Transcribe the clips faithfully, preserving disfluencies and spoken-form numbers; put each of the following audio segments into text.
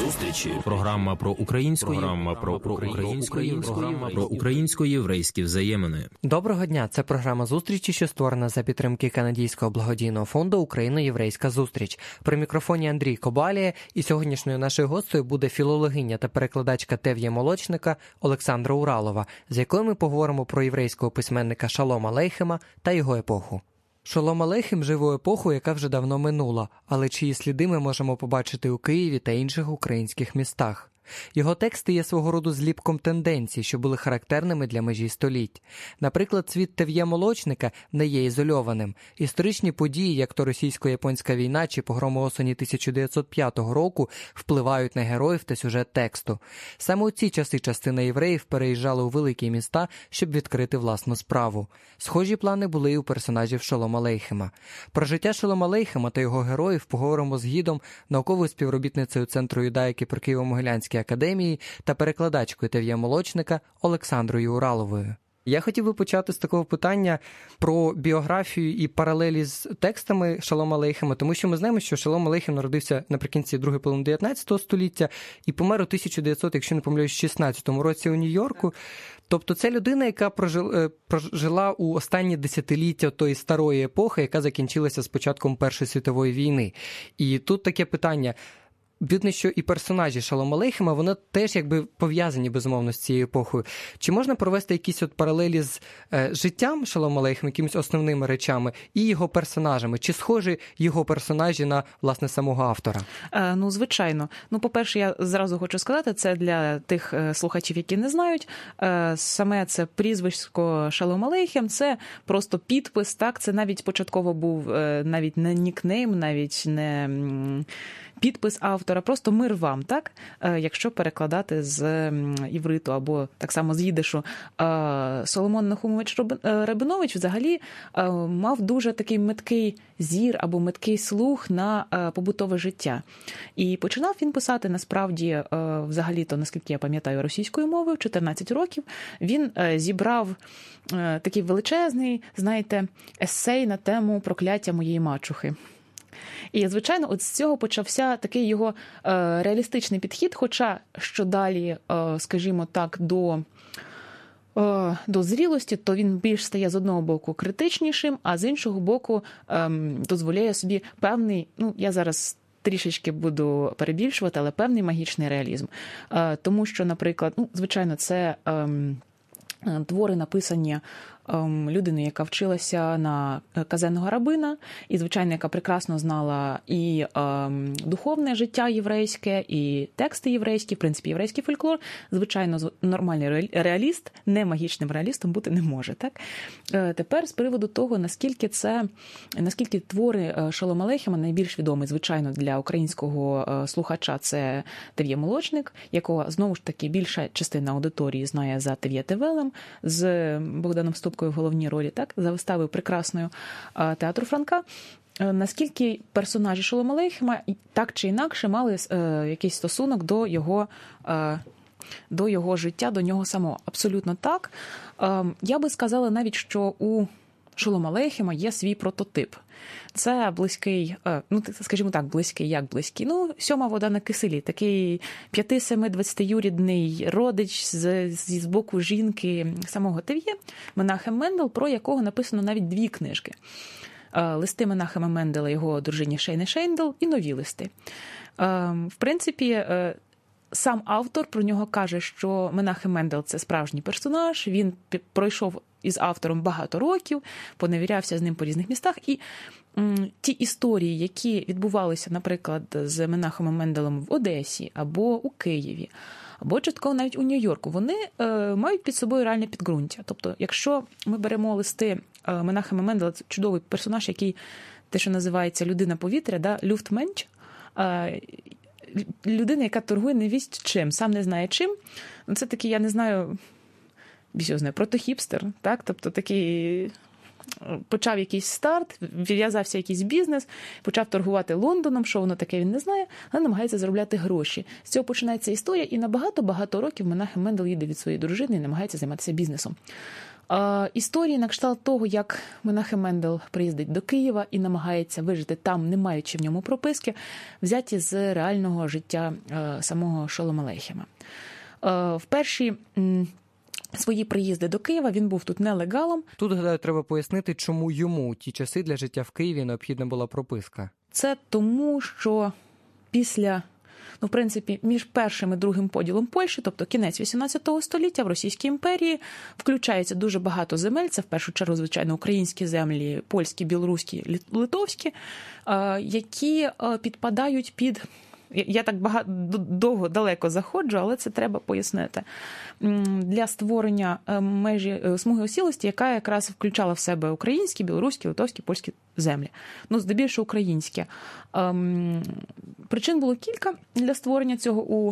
Зустрічі. Програма про українську, програма про, про української, програма про українсько-єврейські взаємини. Доброго дня, це програма «Зустрічі», що створена за підтримки канадського благодійного фонду «Україно-єврейська зустріч». При мікрофоні Андрій Кобалія, і сьогоднішньою нашою гостею буде філологиня та перекладачка Тев'є Молочника Олександра Уралова, з якою ми поговоримо про єврейського письменника Шалом Алейхема та його епоху. Шолом Алейхем жив у епоху, яка вже давно минула, але чиї сліди ми можемо побачити у Києві та інших українських містах. Його тексти є свого роду зліпком тенденцій, що були характерними для межі століть. Наприклад, світ Тев'є Молочника не є ізольованим. Історичні події, як то російсько-японська війна чи погроми осені тисяча дев'ятсот п'ятого року, впливають на героїв та сюжет тексту. Саме у ці часи частина євреїв переїжджала у великі міста, щоб відкрити власну справу. Схожі плани були і у персонажів Шолом Алейхема. Про життя Шолом Алейхема та його героїв поговоримо з гідом, науковою співробітницею Центру юдаїки при Києво-Могилянській академії та перекладачкою Тев'є Молочника Олександрою Ураловою. Я хотів би почати з такого питання про біографію і паралелі з текстами Шолома Алейхема, тому що ми знаємо, що Шолом Алейхем народився наприкінці другої половини дев'ятнадцятого століття і помер у тисяча дев'ятсот, якщо не помиляюсь, шістнадцятому році у Нью-Йорку. Тобто це людина, яка прожила, прожила у останні десятиліття тої старої епохи, яка закінчилася з початком Першої світової війни. І тут таке питання – видно, що і персонажі Шолом Алейхема, вони теж якби пов'язані, безумовно, з цією епохою. Чи можна провести якісь от паралелі з е, життям Шолом Алейхема, якимись основними речами, і його персонажами? Чи схожі його персонажі на, власне, самого автора? Е, ну, звичайно. Ну, по-перше, я зразу хочу сказати, це для тих слухачів, які не знають. Е, саме це прізвисько Шолом Алейхем, це просто підпис, так? Це навіть початково був е, навіть не нікнейм, навіть не підпис автора, просто мир вам, так? Якщо перекладати з івриту або так само з їдишу. Соломон Нахумович Рабинович взагалі мав дуже такий меткий зір або меткий слух на побутове життя. І починав він писати, насправді, взагалі-то, наскільки я пам'ятаю, російською мовою, в чотирнадцять років. Він зібрав такий величезний, знаєте, есей на тему прокляття моєї мачухи. І, звичайно, от з цього почався такий його е, реалістичний підхід, хоча що далі, е, скажімо так, до, е, до зрілості, то він більш стає з одного боку критичнішим, а з іншого боку е, дозволяє собі певний, ну, я зараз трішечки буду перебільшувати, але певний магічний реалізм. Е, тому що, наприклад, ну, звичайно, це е, твори написані людини, яка вчилася на казенного рабина, і, звичайно, яка прекрасно знала і е, духовне життя єврейське, і тексти єврейські, в принципі, єврейський фольклор. Звичайно, нормальний реаліст, не магічним реалістом бути не може. Так? Е, тепер з приводу того, наскільки це, наскільки твори Шолом Алейхема найбільш відомі, звичайно, для українського слухача, це Тев'є Молочник, якого, знову ж таки, більша частина аудиторії знає за Тев'є Тевелем, з Богданом Ступкою в головній ролі, так, за виставою прекрасною театру Франка. Наскільки персонажі Шолома Алейхема так чи інакше мали е, якийсь стосунок до його, е, до його життя, до нього самого? Абсолютно так. Е, я би сказала навіть, що у Шолома Алейхема є свій прототип. Це близький, ну, скажімо так, близький, як близький, ну, сьома вода на киселі, такий п'яти-семи-двадцятиюрідний родич з, з боку жінки самого Тев'є, Менахем Мендел, про якого написано навіть дві книжки. Листи Менахема Мендела, його дружині Шейни Шейндел і нові листи. В принципі, сам автор про нього каже, що Менахем Мендел – це справжній персонаж, він пройшов із автором багато років, поневірявся з ним по різних містах, і м, ті історії, які відбувалися, наприклад, з Менахемом Менделем в Одесі, або у Києві, або частково навіть у Нью-Йорку, вони е, мають під собою реальне підґрунтя. Тобто, якщо ми беремо листи е, Менахема Мендела, це чудовий персонаж, який, те, що називається людина повітря, да, люфтменч, е, людина, яка торгує невість чим, сам не знає чим. Це такий, я не знаю, більше протохіпстер, так? Тобто такий почав якийсь старт, в'язався якийсь бізнес, почав торгувати Лондоном, що воно таке він не знає, але намагається заробляти гроші. З цього починається історія, і на багато-багато років Менахем Мендел їде від своєї дружини і намагається займатися бізнесом. Е, історії на кшталт того, як Менахем Мендел приїздить до Києва і намагається вижити там, не маючи в ньому прописки, взяті з реального життя е, самого Шолом Алейхема. Е, в перші м, свої приїзди до Києва він був тут нелегалом. Тут, гадаю, треба пояснити, чому йому у ті часи для життя в Києві необхідна була прописка. Це тому, що після, ну, в принципі, між першим і другим поділом Польщі, тобто кінець вісімнадцятого століття, в Російській імперії включається дуже багато земель, це в першу чергу, звичайно, українські землі, польські, білоруські, литовські, які підпадають під... Я так багато, довго, далеко заходжу, але це треба пояснити. Для створення межі смуги осілості, яка якраз включала в себе українські, білоруські, литовські, польські землі. Ну, здебільшого українські. Причин було кілька для створення цього у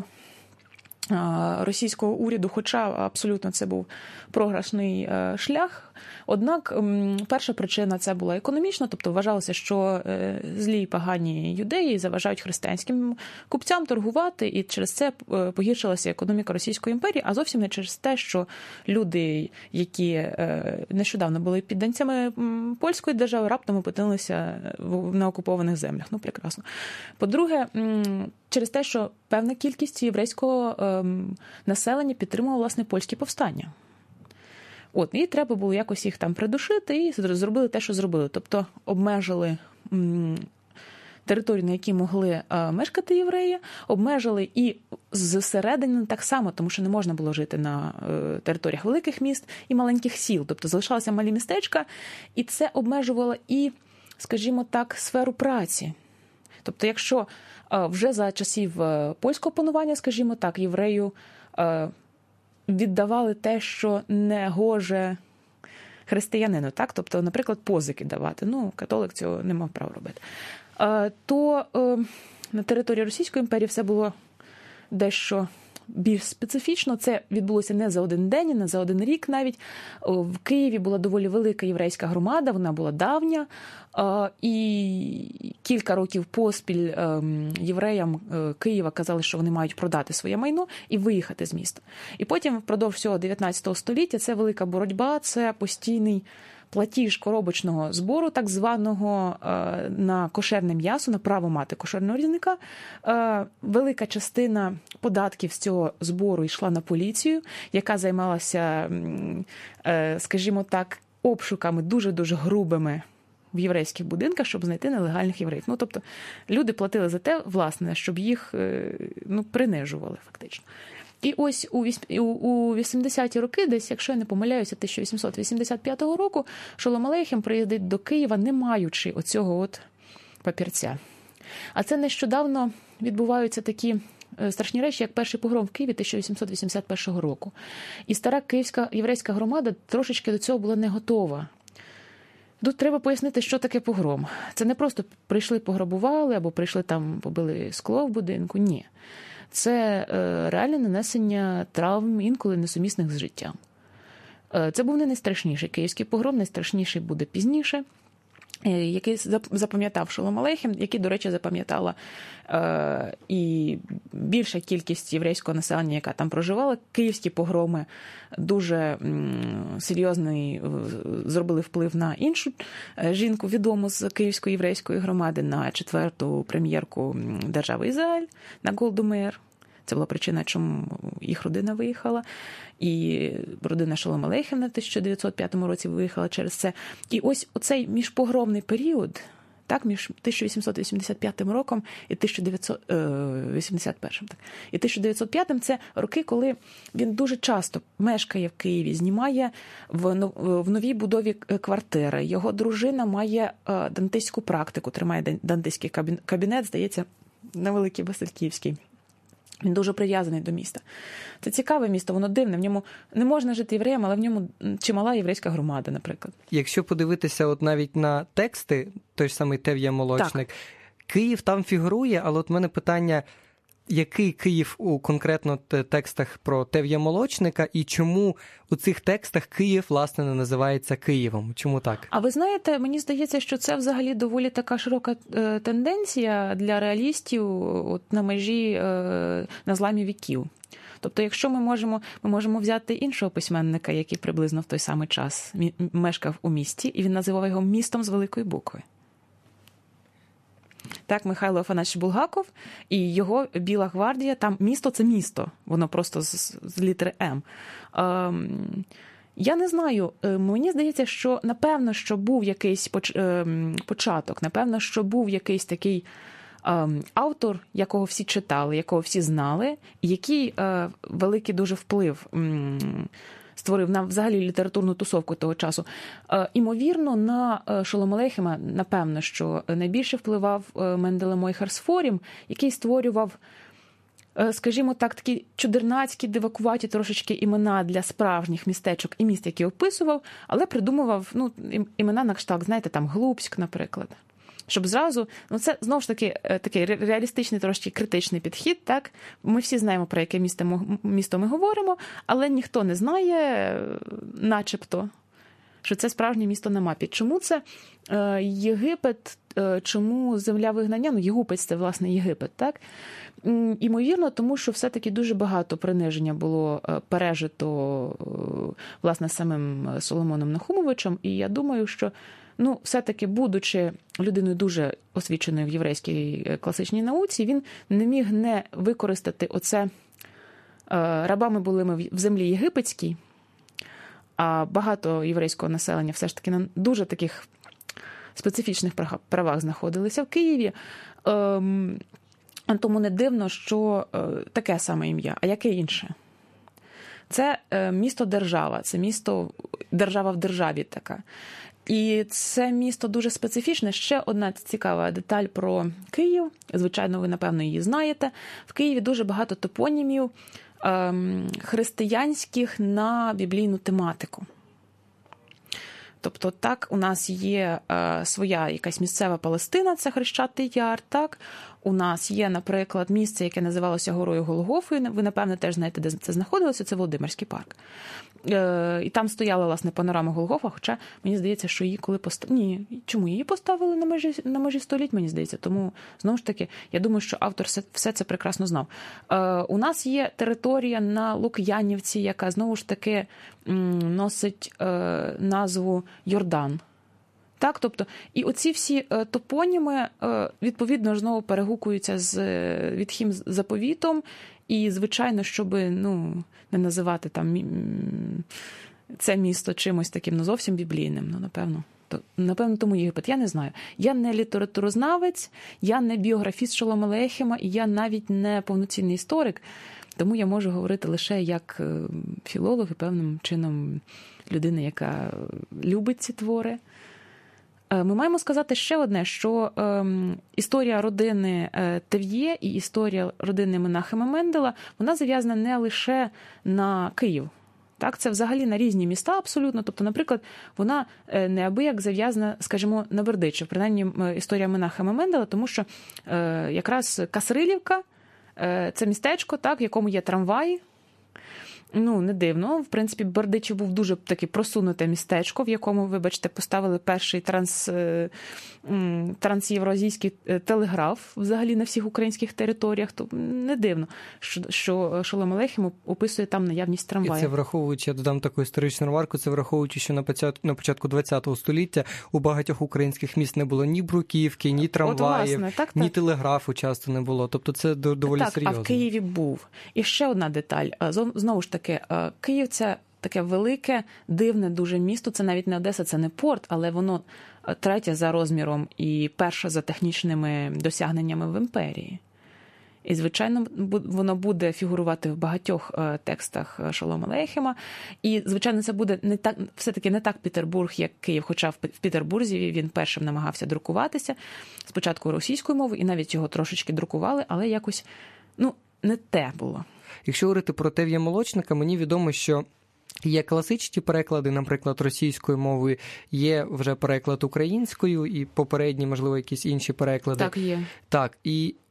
російського уряду, хоча абсолютно це був програшний шлях. Однак перша причина – це була економічна, тобто вважалося, що злі і погані юдеї заважають християнським купцям торгувати, і через це погіршилася економіка Російської імперії, а зовсім не через те, що люди, які нещодавно були підданцями польської держави, раптом опинилися на окупованих землях. Ну, прекрасно. По-друге, через те, що певна кількість єврейського ем, населення підтримувала, власне, польські повстання. От, і треба було якось їх там придушити, і зробили те, що зробили. Тобто обмежили м, територію, на якій могли е, мешкати євреї, обмежили і зсередини так само, тому що не можна було жити на е, територіях великих міст і маленьких сіл. Тобто залишалися малі містечка, і це обмежувало і, скажімо так, сферу праці. Тобто, якщо вже за часів польського панування, скажімо так, єврею віддавали те, що не гоже християнину, так? Тобто, наприклад, позики давати. Ну, католик цього не мав права робити. То на території Російської імперії все було дещо більш специфічно. Це відбулося не за один день, не за один рік навіть. В Києві була доволі велика єврейська громада, вона була давня, і кілька років поспіль євреям Києва казали, що вони мають продати своє майно і виїхати з міста. І потім впродовж всього дев'ятнадцятого століття це велика боротьба, це постійний платіж коробочного збору, так званого, на кошерне м'ясо, на право мати кошерного різника. Велика частина податків з цього збору йшла на поліцію, яка займалася, скажімо так, обшуками дуже-дуже грубими в єврейських будинках, щоб знайти нелегальних євреїв. Ну, тобто, люди платили за те, власне, щоб їх, ну, принижували фактично. І ось у вісімдесяті роки, десь, якщо я не помиляюся, тисяча вісімсот вісімдесят п'ятого року, Шолом Алейхем приїздить до Києва, не маючи оцього от папірця. А це нещодавно відбуваються такі страшні речі, як перший погром в Києві тисяча вісімсот вісімдесят першого року. І стара київська єврейська громада трошечки до цього була не готова. Тут треба пояснити, що таке погром. Це не просто прийшли, пограбували, або прийшли там, побили скло в будинку. Ні. Це реальне нанесення травм, інколи несумісних з життям. Це був не найстрашніший київський погром, найстрашніший буде пізніше, який запам'ятав Шолом Алейхем, який, до речі, запам'ятала е, і більша кількість єврейського населення, яка там проживала. Київські погроми дуже м, серйозний зробили вплив на іншу жінку, відому з Київської єврейської громади, на четверту прем'єрку держави Ізраїль, на Голду Меїр. Це була причина, чому їх родина виїхала. І родина Шолом Алейхем на тисяча дев'ятсот п'ятому році виїхала через це. І ось оцей міжпогромний період, так, між тисяча вісімсот вісімдесят п'ятим роком і тисяча дев'ятсот вісімдесят першим. Так. І тисяча дев'ятсот п'ятим – це роки, коли він дуже часто мешкає в Києві, знімає в новій будові квартири. Його дружина має дантистську практику, тримає дантистський кабінет, здається, на Великій Васильківській. Він дуже прив'язаний до міста. Це цікаве місто, воно дивне. В ньому не можна жити євреям, але в ньому чимала єврейська громада, наприклад. Якщо подивитися от навіть на тексти, той ж самий Тев'я Молочник, так. Київ там фігурує, але от в мене питання, який Київ у конкретно текстах про Тев'я Молочника і чому у цих текстах Київ, власне, не називається Києвом? Чому так? А ви знаєте, мені здається, що це взагалі доволі така широка е, тенденція для реалістів от, на межі, е, на зламі віків. Тобто, якщо ми можемо, ми можемо взяти іншого письменника, який приблизно в той самий час мешкав у місті, і він називав його містом з великої букви. Так, Михайло Афанасьович Булгаков і його Біла гвардія, там місто – це місто, воно просто з, з літери М. Ем, я не знаю, мені здається, що напевно, що був якийсь початок, напевно, що був якийсь такий ем, автор, якого всі читали, якого всі знали, і який е, великий дуже вплив ем, створив на взагалі літературну тусовку того часу. Е, імовірно, на Шолом Алейхема, напевно, що найбільше впливав Менделе Мойхер Сфорім, який створював, скажімо так, такі чудернацькі, дивакуваті трошечки імена для справжніх містечок і міст, які описував, але придумував, ну, імена на кшталт, знаєте, там Глубськ, наприклад. Щоб зразу, ну це знову ж таки такий реалістичний, трошки критичний підхід, так? Ми всі знаємо, про яке місто, місто ми говоримо, але ніхто не знає, начебто, що це справжнє місто на мапі. Чому це е, Єгипет, е, чому земля вигнання? Ну, Єгупець – це, власне, Єгипет, так? Імовірно, тому що все-таки дуже багато приниження було пережито, власне, самим Соломоном Нахумовичем, і я думаю, що ну, все-таки, будучи людиною дуже освіченою в єврейській класичній науці, він не міг не використати оце, рабами були ми в землі єгипетській, а багато єврейського населення все ж таки на дуже таких специфічних правах знаходилися в Києві. Тому не дивно, що таке саме ім'я, а яке інше? Це місто-держава, це місто, держава в державі така. І це місто дуже специфічне. Ще одна цікава деталь про Київ. Звичайно, ви, напевно, її знаєте. В Києві дуже багато топонімів ем, християнських на біблійну тематику. Тобто, так, у нас є е, своя якась місцева Палестина, це Хрещатий Яр, так? У нас є, наприклад, місце, яке називалося Горою Голгофою. Ви, напевно, теж знаєте, де це знаходилося. Це Володимирський парк. Е, і там стояла, власне, панорама Голгофа, хоча мені здається, що її коли поставили... Ні, чому? Її поставили на межі, на межі століть, мені здається. Тому, знову ж таки, я думаю, що автор все, все це прекрасно знав. Е, у нас є територія на Лук'янівці, яка, знову ж таки, носить е, назву Йордан. Так, тобто, і оці всі топоніми, відповідно, знову перегукуються з Ветхим заповітом, і, звичайно, щоб, ну, не називати там це місто чимось таким, ну, зовсім біблійним, ну, напевно. То, напевно, тому Єгипет, я не знаю. Я не літературознавець, я не біографіст Шолома Алейхема, і я навіть не повноцінний історик, тому я можу говорити лише як філолог і певним чином людина, яка любить ці твори. Ми маємо сказати ще одне, що е, історія родини Тев'є і історія родини Менахема Мендела, вона зав'язана не лише на Київ. Так, це взагалі на різні міста абсолютно. Тобто, наприклад, вона неабияк зав'язана, скажімо, на Бердичів, принаймні історія Менахема Мендела, тому що е, якраз Касрилівка е, – це містечко, так, в якому є трамваї. Ну, не дивно. В принципі, Бердичів був дуже таке просунуте містечко, в якому, вибачте, поставили перший транс, трансєвроазійський телеграф взагалі на всіх українських територіях. То не дивно, що, що Шолом Алейхем описує там наявність трамваїв. І це враховуючи, я додам таку історичну ремарку, це враховуючи, що на початку ХХ століття у багатьох українських міст не було ні бруківки, ні трамваїв, От, власне, так, ні так. телеграфу часто не було. Тобто це доволі так, серйозно. А в Києві був. І ще одна деталь. Знову ж таки, Київ – це таке велике, дивне дуже місто. Це навіть не Одеса, це не порт, але воно третє за розміром і перше за технічними досягненнями в імперії. І, звичайно, воно буде фігурувати в багатьох текстах Шолома Алейхема. І, звичайно, це буде не так, все-таки не так Петербург, як Київ, хоча в Петербурзі він першим намагався друкуватися. Спочатку російською мовою, і навіть його трошечки друкували, але якось, ну, не те було. Якщо говорити про Тев'я Молочника, мені відомо, що є класичні переклади, наприклад, російською мовою, є вже переклад українською і попередні, можливо, якісь інші переклади. Так, є. Так, і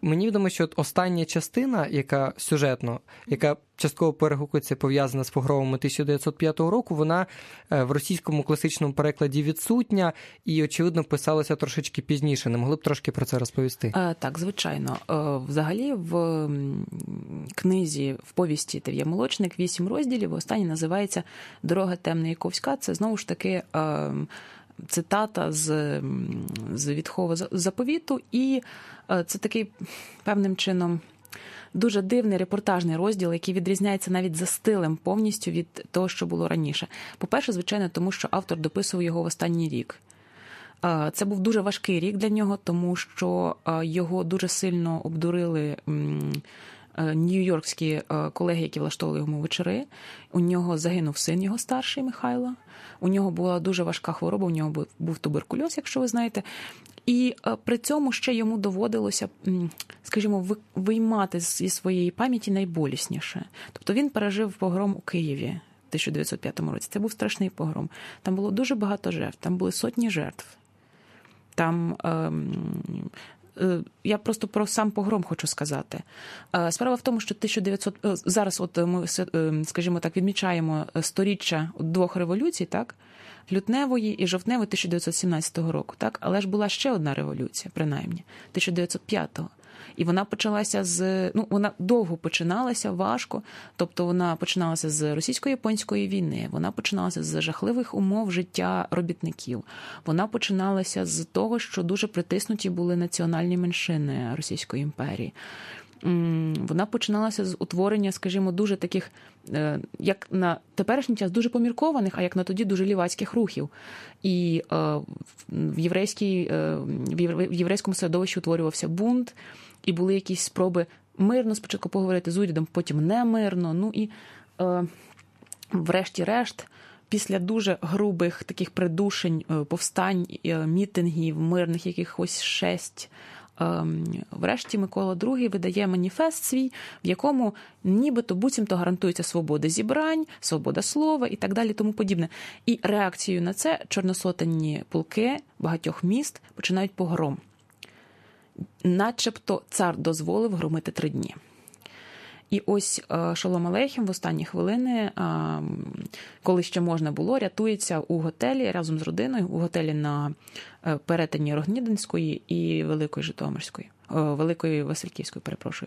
мені відомо, що от остання частина, яка сюжетно, яка частково перегукується, пов'язана з погромами тисяча дев'ятсот п'ятого року, вона в російському класичному перекладі відсутня і, очевидно, писалася трошечки пізніше. Не могли б трошки про це розповісти? А, так, звичайно. Взагалі в книзі, в повісті Тев'є Молочник вісім розділів, останній називається «Дорога темна і ковська». Це, знову ж таки, цитата з, з Ветхого заповіту, і це такий певним чином дуже дивний репортажний розділ, який відрізняється навіть за стилем повністю від того, що було раніше. По-перше, звичайно, тому що автор дописував його в останній рік. Це був дуже важкий рік для нього, тому що його дуже сильно обдурили нью-йоркські колеги, які влаштовували йому вечори. У нього загинув син його старший, Михайло. У нього була дуже важка хвороба, у нього був туберкульоз, якщо ви знаєте. І при цьому ще йому доводилося, скажімо, виймати зі своєї пам'яті найболісніше. Тобто він пережив погром у Києві в тисяча дев'ятсот п'ятому році. Це був страшний погром. Там було дуже багато жертв, там були сотні жертв. Там... Я просто про сам погром хочу сказати. Справа в тому, що тисяча дев'ятсот зараз от ми, скажімо так, відмічаємо сторіччя двох революцій, так? Лютневої і жовтневої тисяча дев'ятсот сімнадцятого року, так? Але ж була ще одна революція, принаймні, тисяча дев'ятсот п'ятого. І вона почалася з, ну, вона довго починалася, важко, тобто вона починалася з російсько-японської війни, вона починалася з жахливих умов життя робітників, вона починалася з того, що дуже притиснуті були національні меншини Російської імперії. Вона починалася з утворення, скажімо, дуже таких, як на теперішній час, дуже поміркованих, а як на тоді дуже лівацьких рухів. І в, єврейській, в єврейському середовищі утворювався бунт, і були якісь спроби мирно спочатку поговорити з урядом, потім не мирно. Ну і врешті-решт, після дуже грубих таких придушень, повстань, мітингів, мирних якихось шесть, врешті Микола другий видає маніфест свій, в якому нібито буцімто гарантується свобода зібрань, свобода слова і так далі, тому подібне. І реакцією на це чорносотенні полки багатьох міст починають погром. Начебто цар дозволив громити три дні. І ось Шолом Алейхем в останні хвилини, коли ще можна було, рятується у готелі разом з родиною, у готелі на перетині Рогнідинської і Великої Житомирської, Великої Васильківської, перепрошую.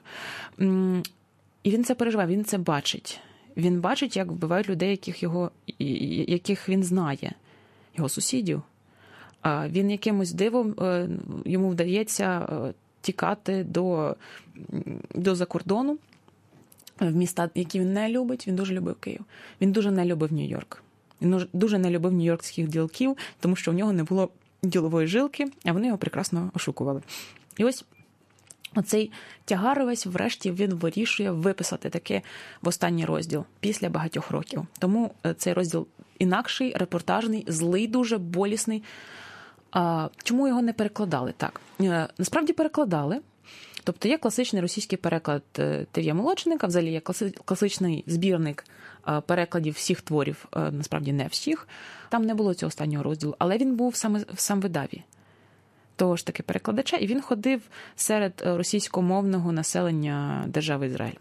І він це переживає, він це бачить. Він бачить, як вбивають людей, яких, його, яких він знає, його сусідів. Він якимось дивом, йому вдається тікати до, до закордону, в міста, які він не любить. Він дуже любив Київ. Він дуже не любив Нью-Йорк. Він дуже не любив нью-йоркських ділків, тому що у нього не було ділової жилки, а вони його прекрасно ошукували. І ось оцей тягар весь, врешті, він вирішує виписати таке в останній розділ після багатьох років. Тому цей розділ інакший, репортажний, злий дуже, болісний. А чому його не перекладали так? Насправді перекладали. Тобто є класичний російський переклад Тев'є Молочника, взагалі є класичний збірник перекладів всіх творів, насправді не всіх. Там не було цього останнього розділу, але він був саме в сам видаві того ж таки перекладача, і він ходив серед російськомовного населення держави Ізраїль.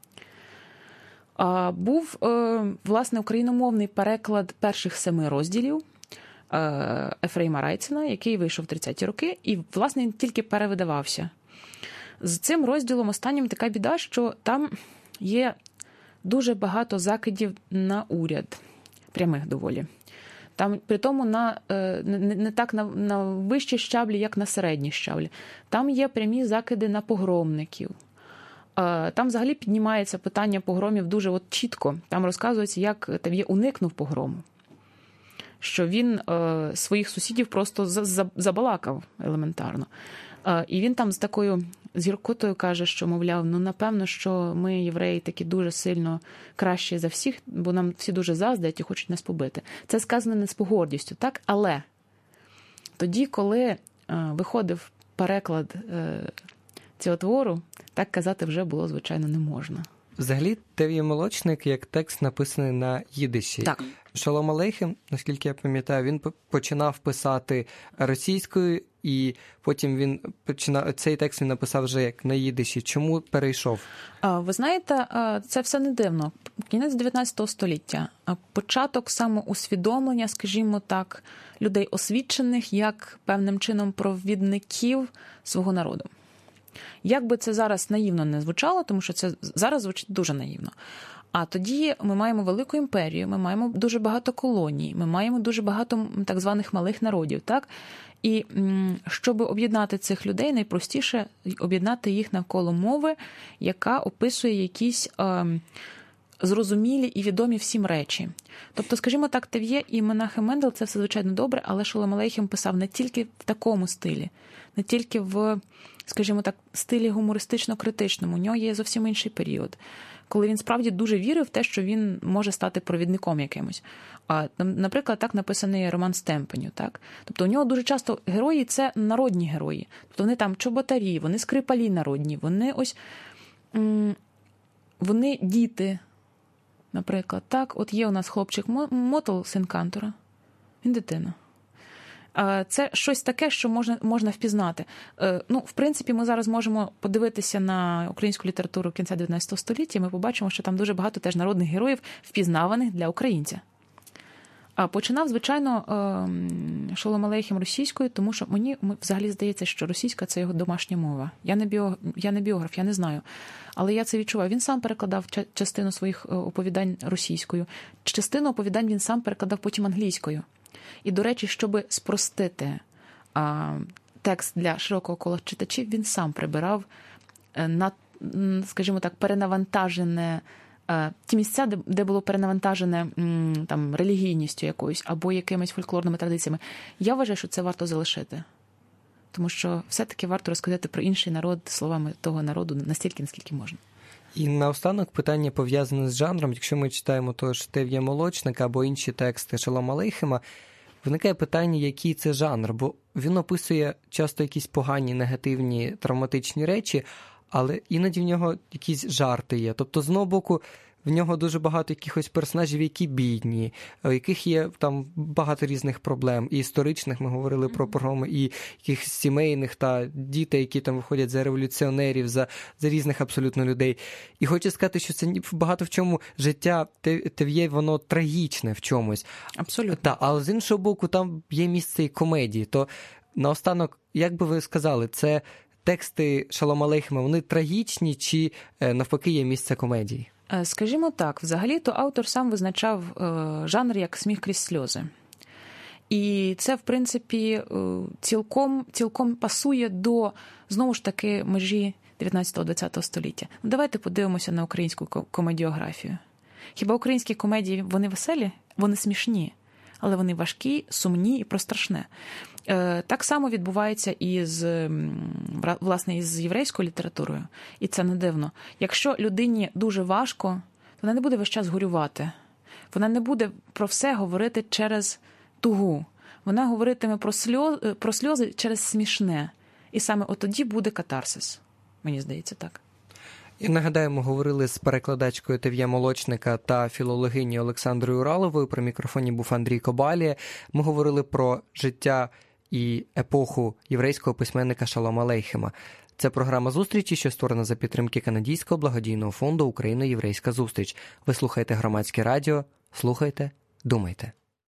Був, власне, україномовний переклад перших семи розділів Ефрейма Райцина, який вийшов в тридцяті роки, і, власне, він тільки перевидавався. З цим розділом останнім така біда, що там є дуже багато закидів на уряд, прямих доволі. Там, при тому, на, не, не так на, на вищі щаблі, як на середні щаблі. Там є прямі закиди на погромників. Там взагалі піднімається питання погромів дуже от чітко. Там розказується, як Тев'є уникнув погрому. Що він своїх сусідів просто забалакав елементарно. І він там з такою зіркотою каже, що, мовляв, ну, напевно, що ми, євреї, такі дуже сильно кращі за всіх, бо нам всі дуже заздрять і хочуть нас побити. Це сказано не з погордістю, так? Але тоді, коли виходив переклад цього твору, так казати вже було, звичайно, не можна. Взагалі, Тев'є Молочник як текст написаний на їдиші. Так. Шолом Алейхем, наскільки я пам'ятаю, він починав писати російською, і потім він починав, цей текст він написав вже як на їдиші. Чому перейшов? Ви знаєте, це все не дивно. Кінець дев'ятнадцятого століття, початок самоусвідомлення, скажімо так, людей освічених як певним чином провідників свого народу. Як би це зараз наївно не звучало, тому що це зараз звучить дуже наївно. А тоді ми маємо велику імперію, ми маємо дуже багато колоній, ми маємо дуже багато так званих малих народів, так? І щоб об'єднати цих людей, найпростіше об'єднати їх навколо мови, яка описує якісь е, зрозумілі і відомі всім речі. Тобто, скажімо так, Тев'є і Менахем Мендель – це все звичайно добре, але Шолом Алейхем писав не тільки в такому стилі, не тільки в, скажімо так, стилі гумористично-критичному. У нього є зовсім інший період, коли він справді дуже вірив в те, що він може стати провідником якимось. А, наприклад, так написаний роман Стемпеню, так? Тобто у нього дуже часто герої – це народні герої. Тобто вони там чоботарі, вони скрипалі народні, вони ось, вони діти, наприклад, так? От є у нас хлопчик Мотл, син Кантора, він дитина. Це щось таке, що можна, можна впізнати. Ну, в принципі, ми зараз можемо подивитися на українську літературу кінця дев'ятнадцятого століття, і ми побачимо, що там дуже багато теж народних героїв, впізнаваних для українця. А починав, звичайно, Шолом Алейхем російською, тому що мені взагалі здається, що російська – це його домашня мова. Я не, біо, я не біограф, я не знаю. Але я це відчуваю. Він сам перекладав частину своїх оповідань російською. Частину оповідань він сам перекладав потім англійською. І, до речі, щоб спростити а, текст для широкого кола читачів, він сам прибирав, на, скажімо так, перенавантажене, а, ті місця, де, де було перенавантажене м, там, релігійністю якоюсь або якимись фольклорними традиціями. Я вважаю, що це варто залишити. Тому що все-таки варто розказати про інший народ словами того народу настільки, наскільки можна. І наостанок питання пов'язане з жанром. Якщо ми читаємо того ж Тев'є Молочника або інші тексти Шолом Алейхема, виникає питання, який це жанр, бо він описує часто якісь погані, негативні, травматичні речі, але іноді в нього якісь жарти є. Тобто, з одного боку, в нього дуже багато якихось персонажів, які бідні, у яких є там багато різних проблем. І історичних, ми говорили про програми, і якихось сімейних, та дітей, які там виходять за революціонерів, за, за різних абсолютно людей. І хочу сказати, що це багато в чому життя Тев'є, воно трагічне в чомусь. Абсолютно. Та, але з іншого боку, там є місце і комедії. То наостанок, як би ви сказали, це тексти Шолом Алейхема, вони трагічні чи навпаки є місце комедії? Скажімо так, взагалі-то автор сам визначав е, жанр як сміх крізь сльози. І це, в принципі, е, цілком, цілком пасує до, знову ж таки, межі дев'ятнадцятого-двадцятого століття. Давайте подивимося на українську комедіографію. Хіба українські комедії, вони веселі? Вони смішні, але вони важкі, сумні і про страшне. Е, так само відбувається і з, власне, із єврейською літературою. І це не дивно. Якщо людині дуже важко, вона не буде весь час горювати. Вона не буде про все говорити через тугу. Вона говоритиме про сльози, про сльози через смішне. І саме от тоді буде катарсис. Мені здається, так. І нагадаю, ми говорили з перекладачкою Тев'є Молочника та філологинею Олександрою Ураловою. При мікрофоні був Андрій Кобалія. Ми говорили про життя і епоху єврейського письменника Шолома Алейхема. Це програма «Зустрічі», що створена за підтримки Канадійського благодійного фонду «Україно-Єврейська зустріч». Ви слухаєте Громадське радіо. Слухайте, думайте.